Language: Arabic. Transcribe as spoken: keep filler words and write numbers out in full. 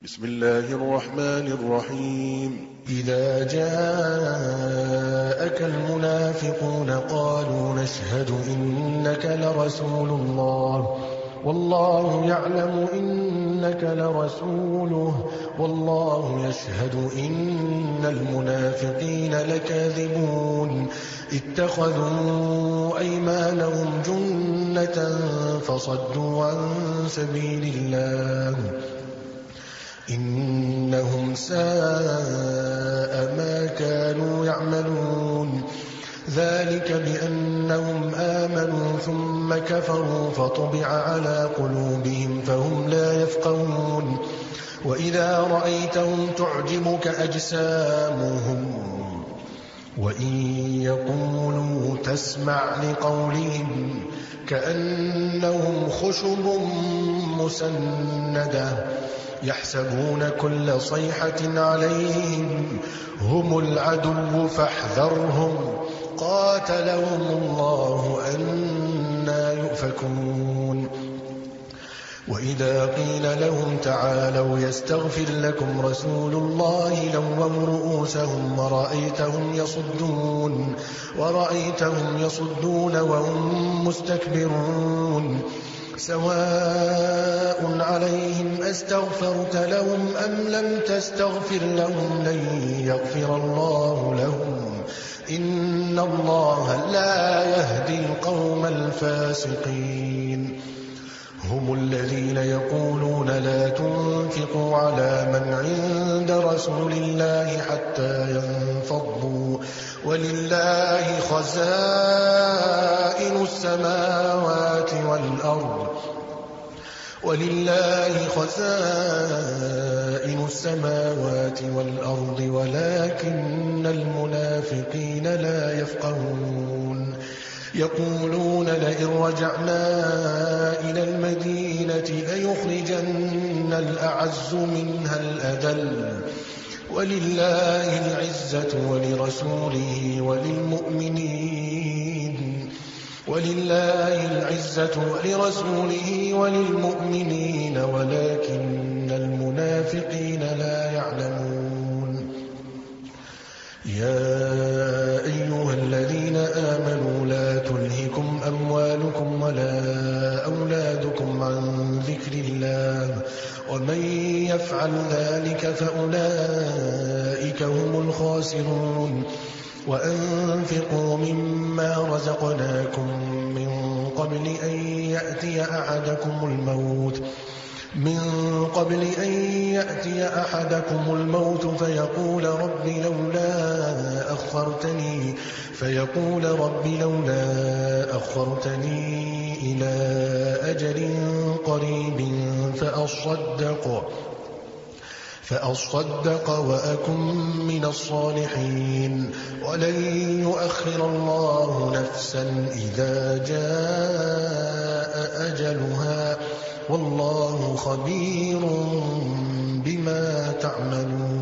بسم الله الرحمن الرحيم إذا جاءك المنافقون قالوا نشهد إنك لرسول الله والله يعلم إنك لرسوله والله يشهد إن المنافقين لكاذبون اتخذوا أيمانهم جنة فصدوا عن سبيل الله إنهم ساء ما كانوا يعملون ذلك بأنهم آمنوا ثم كفروا فطبع على قلوبهم فهم لا يفقهون وإذا رأيتهم تعجبك أجسامهم وإن يقولوا تسمع لقولهم كأنهم خشب مسندة يحسبون كل صيحة عليهم هم العدو فاحذرهم قاتلهم الله أنى يؤفكون وإذا قيل لهم تعالوا يستغفر لكم رسول الله لووا رؤوسهم ورأيتهم يصدون ورأيتهم يصدون وهم مستكبرون سواء عليهم أستغفرت لهم أم لم تستغفر لهم لن يغفر الله لهم إن الله لا يهدي القوم الفاسقين هم الذين يقولون لا تنفقوا على من عند رسول الله حتى ينفضوا ولله خزائن السماوات والأرض ولله خزائن السماوات والأرض ولكن المنافقين لا يفقهون يقولون لئن رجعنا إلى المدينة ليخرجن الأعز منها الأذل ولله العزة ولرسوله وللمؤمنين ولله العزة ولرسوله وللمؤمنين ولكن المنافقين لا يعلمون يا أيها الذين آمنوا لا تلهكم أموالكم ولا أولادكم عن ذكر الله ومن يفعل ذلك فأولئك هم الخاسرون وأنفقوا مما رزقناكم من قبل أن يأتي أحدكم الموت من قبل أن يأتي أحدكم الموت فيقول رب لولا أخرتني فيقول رب لولا أخرتني إلى أجل قريب فأصدق فأصدق وأكن من الصالحين ولن يؤخر الله نفسا إذا جاء أجلها والله خبير بما تعملون